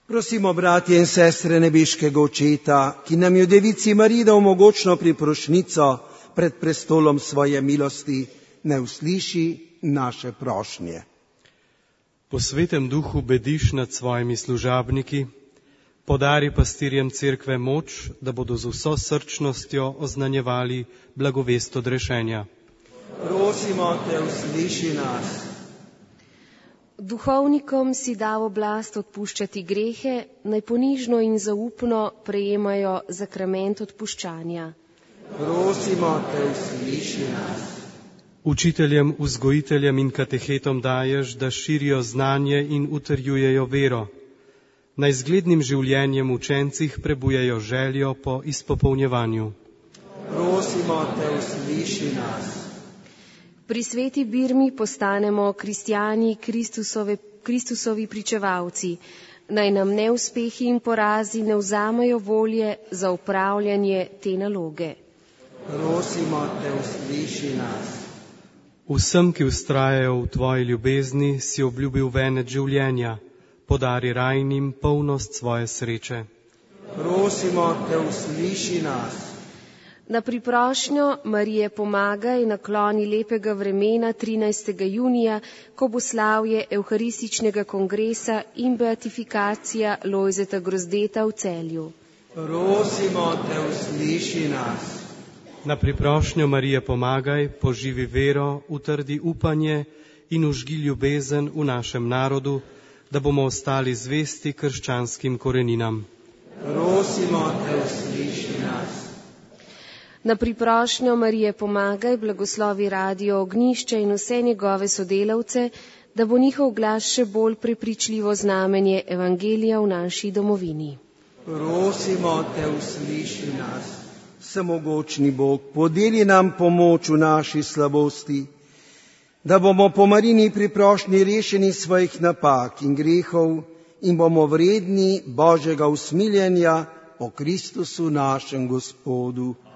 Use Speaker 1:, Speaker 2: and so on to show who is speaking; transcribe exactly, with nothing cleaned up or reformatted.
Speaker 1: Prosimo, bratje in sestre nebeškega Očeta, ki nam je v Devici Mariji dal mogočno priprošnjico pred prestolom svoje milosti, ne usliši naše prošnje.
Speaker 2: Po svetem duhu bediš nad svojimi služabniki, podari pastirjem cerkve moč, da bodo z vso srčnostjo oznanjevali blagovest odrešenja.
Speaker 1: Prosimo te, usliši nas.
Speaker 3: Duhovnikom si dal oblast odpuščati grehe, naj ponižno in zaupno prejemajo zakrament odpuščanja.
Speaker 1: Prosimo te, usliši nas.
Speaker 2: Učiteljem, vzgojiteljem in katehetom daješ, da širijo znanje in utrjujejo vero. Naj zglednim življenjem učencih prebujajo željo po izpopolnjevanju.
Speaker 1: Prosimo te, usliši nas.
Speaker 3: Pri sveti birmi postanemo kristjani, Kristusove, Kristusovi pričevalci. Naj nam neuspehi in porazi ne vzamejo volje za upravljanje te naloge.
Speaker 1: Prosimo te, usliši nas.
Speaker 2: Vsem, ki vztrajajo v tvoji ljubezni, si obljubil venet življenja, podari rajnim polnost svoje sreče.
Speaker 1: Prosimo te, usliši nas.
Speaker 3: Na priprošnjo Marije pomagaj nakloni lepega vremena trinajstega junija, ko bo slavje Evharističnega kongresa in beatifikacija Lojzeta Grozdeta v Celju.
Speaker 1: Prosimo te, usliši nas.
Speaker 2: Na priprošnjo Marije pomagaj, poživi vero, utrdi upanje in užgi ljubezen v našem narodu, da bomo ostali zvesti krščanskim koreninam.
Speaker 1: Prosimo te, usliši nas.
Speaker 3: Na priprošnjo Marije pomagaj, blagoslovi Radio Ognjišče in vse njegove sodelavce, da bo njihov glas še bolj prepričljivo znamenje evangelija v naši domovini.
Speaker 1: Prosimo te, usliši nas. Vsemogočni Bog, podeli nam pomoč v naši slabosti, da bomo po Marini priprošnji rešeni svojih napak in grehov in bomo vredni Božjega usmiljenja po Kristusu našem Gospodu.